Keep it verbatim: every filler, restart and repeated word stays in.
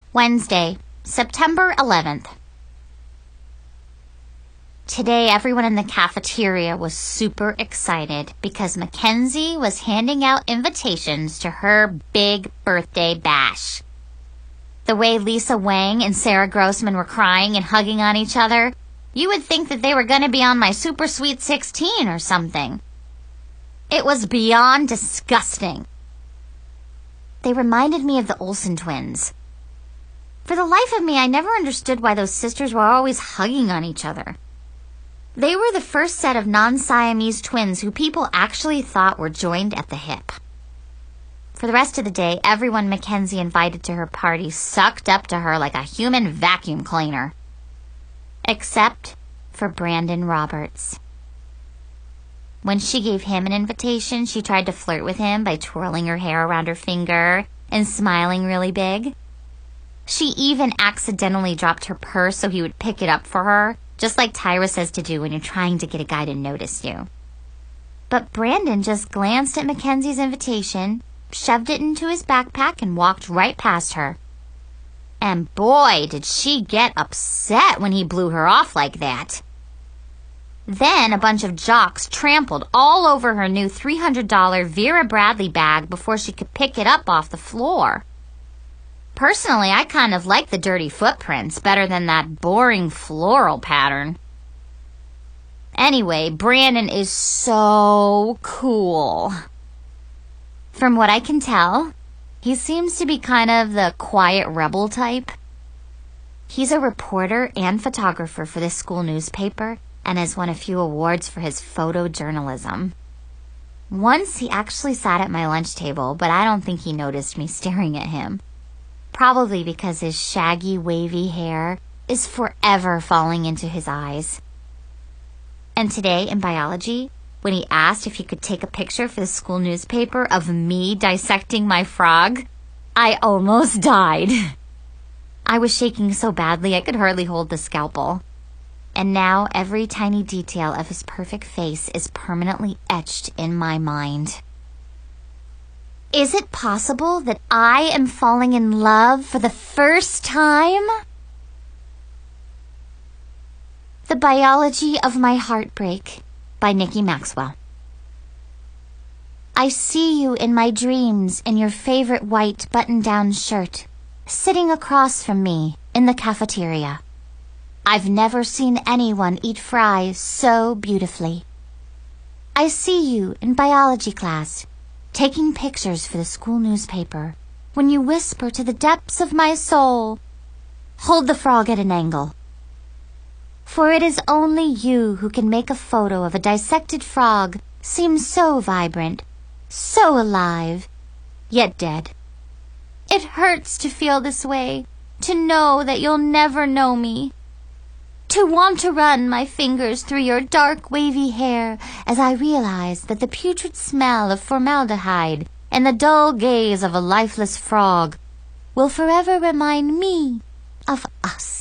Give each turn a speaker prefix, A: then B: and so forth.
A: Wednesday, September eleventh. Today, everyone in the cafeteria was super excited because Mackenzie was handing out invitations to her big birthday bash. The way Lisa Wang and Sarah Grossman were crying and hugging on each other, you would think that they were going to be on my Super Sweet sixteen or something. It was beyond disgusting. They reminded me of the Olsen twins. For the life of me, I never understood why those sisters were always hugging on each other. They were the first set of non-Siamese twins who people actually thought were joined at the hip. For the rest of the day, everyone Mackenzie invited to her party sucked up to her like a human vacuum cleaner. Except for Brandon Roberts. When she gave him an invitation, she tried to flirt with him by twirling her hair around her finger and smiling really big. She even accidentally dropped her purse so he would pick it up for her, just like Tyra says to do when you're trying to get a guy to notice you. But Brandon just glanced at Mackenzie's invitation, shoved it into his backpack, and walked right past her. And boy, did she get upset when he blew her off like that. Then a bunch of jocks trampled all over her new three hundred dollars Vera Bradley bag before she could pick it up off the floor. Personally, I kind of like the dirty footprints better than that boring floral pattern. Anyway, Brandon is so cool. From what I can tell, he seems to be kind of the quiet rebel type. He's a reporter and photographer for the school newspaper and has won a few awards for his photojournalism. Once he actually sat at my lunch table, but I don't think he noticed me staring at him. Probably because his shaggy, wavy hair is forever falling into his eyes. And today in biology, when he asked if he could take a picture for the school newspaper of me dissecting my frog, I almost died. I was shaking so badly I could hardly hold the scalpel. And now every tiny detail of his perfect face is permanently etched in my mind. Is it possible that I am falling in love for the first time? The Biology of My Heartbreak by Nikki Maxwell. I see you in my dreams in your favorite white button-down shirt, sitting across from me in the cafeteria. I've never seen anyone eat fries so beautifully. I see you in biology class, taking pictures for the school newspaper, when you whisper to the depths of my soul, "Hold the frog at an angle." For it is only you who can make a photo of a dissected frog seem so vibrant, so alive, yet dead. It hurts to feel this way, to know that you'll never know me. To want to run my fingers through your dark, wavy hair as I realize that the putrid smell of formaldehyde and the dull gaze of a lifeless frog will forever remind me of us.